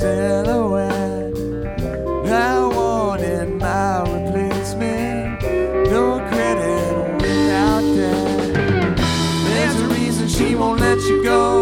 silhouette. I wanted my replacement. No credit without debt. There's a reason she won't let you go.